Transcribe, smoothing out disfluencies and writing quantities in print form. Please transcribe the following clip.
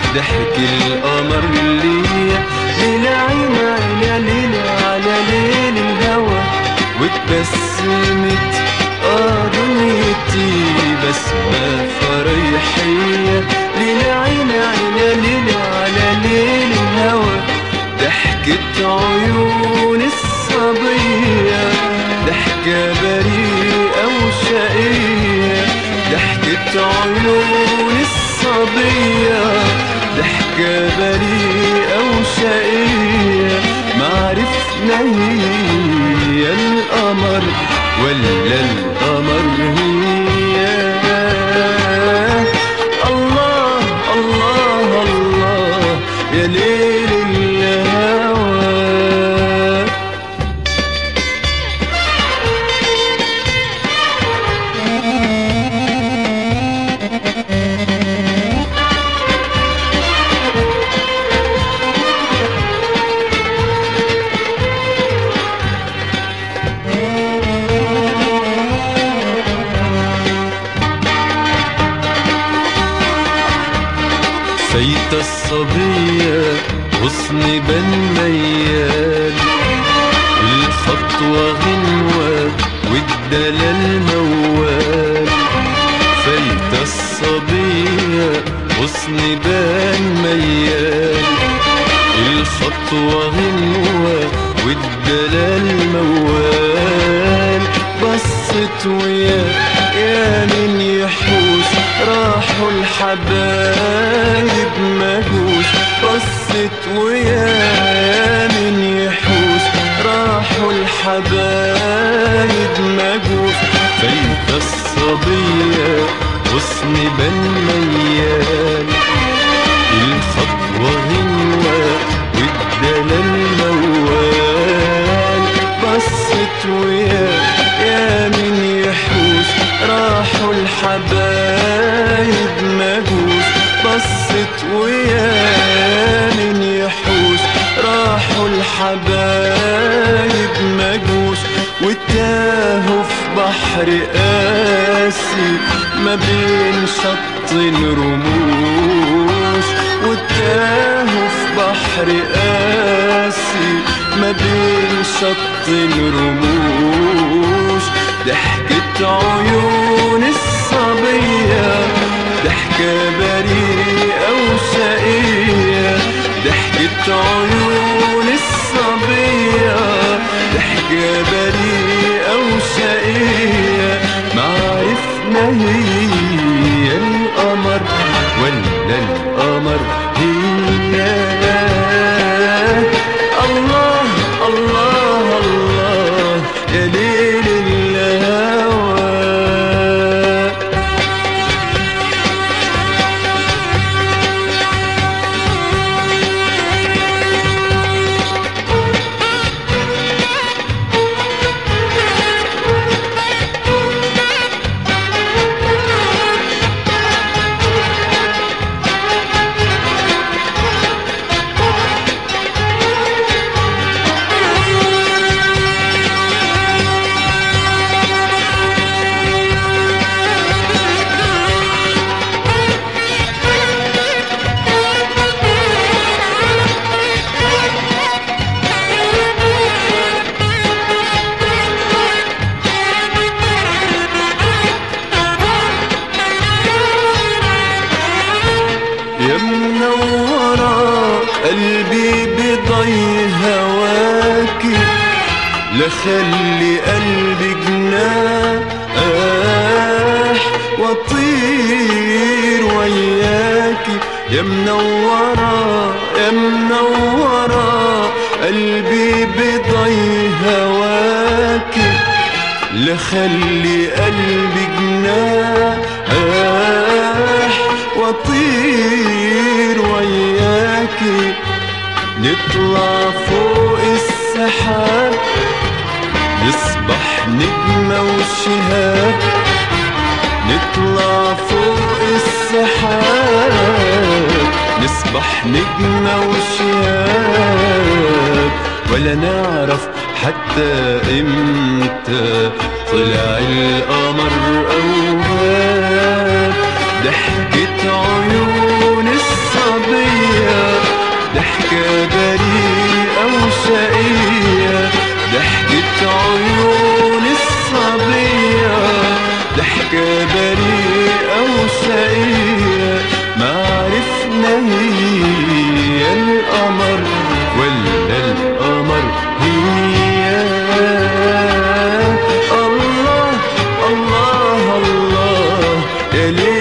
ضحك القمر ليا، ليل عين عينيا ليل على ليل الهوى، واتبسمت دنيتي بسمة فريحية، ليل عين عينيا ليل على ليل الهوى، ضحكة عيون الصبية ضحكة بريئة وشقية، ضحكة عيون الصبية ضحكة بريئة وشقية، معرفنا هي القمر ولا القمر هي. الله الله الله يا ليل الهوى. فايتة الصبية غصن بن ميال، الخطوة غنوة والدلال موال، فايتة الصبية غصن بن ميال، الخطوة غنوة والدلال موال، بصت ويا من يحوش راحوا الحبايب مجوش، بصت ويا من يحوش راحوا الحبايب مجوش، فايتة الصبية غصن بن ميال، الخطوة غنوة والدلال موال، بصت ويا من يحوش راحوا الحبايب مجوش، بصت ويا من يحوش راحوا الحبايب مجوش، وتاهوا في بحر قاسي ما بين شط رموش، وتاهوا في بحر قاسي ما بين شط رموش، ضحكة عيون الصبية ضحكة بريئة وشقية، ضحكة عيون الصبية ضحكة بريئة وشقية، معرفنا هي القمر ولا القمر هي. الله الله الله يا ليل الهوى. يا منورة قلبي بضي هواكي، لخلي قلبي جناح واطير وياكي، يا منورة يا منورة قلبي بضي هواكي، لخلي قلبي جناح واطير وياكي، نطلع فوق السحاب نصبح نجمة وشهاب، نطلع فوق السحاب نصبح نجمة وشهاب، ولا نعرف حتى امتى طلع القمر أو غاب، ضحكة عيون الصبي سكة بريئة وشقية، ما عرفنا هي القمر ولا القمر هي. الله الله الله يا ليل